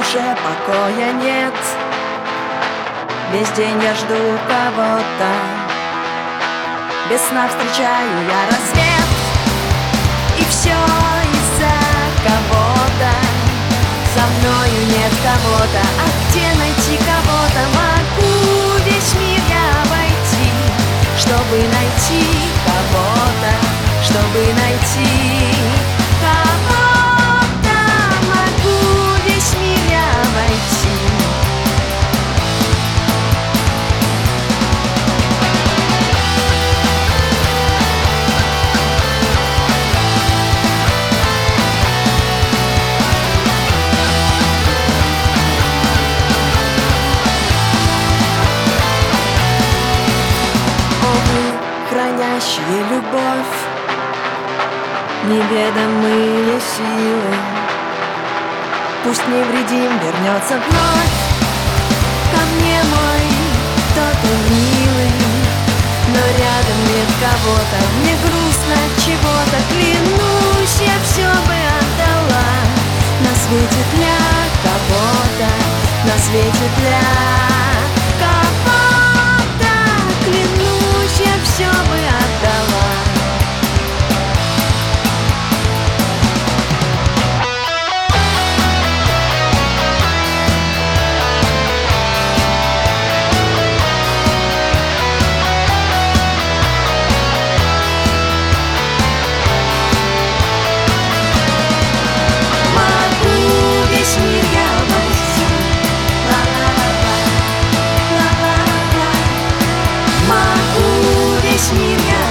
душе покоя нет. Весь день я жду кого-то, без сна встречаю я рассвет. И все из-за кого-то, за мною нет кого-то. А где найти кого-то? Могу весь мир я обойти, чтобы найти кого-то, чтобы найти кого-то. Могу весь мир я обойти. Хранящие любовь, неведомые силы, пусть невредим вернется вновь ко мне мой кто-то милый. Но рядом нет кого-то, мне грустно чего-то. Клянусь, я все бы отдала на свете для кого-то, на свете для кого-то. Клянусь, я все бы отдала. Могу весь мир я обойти. Ла-ла-ла-ла, ла-ла-ла. Могу весь мир я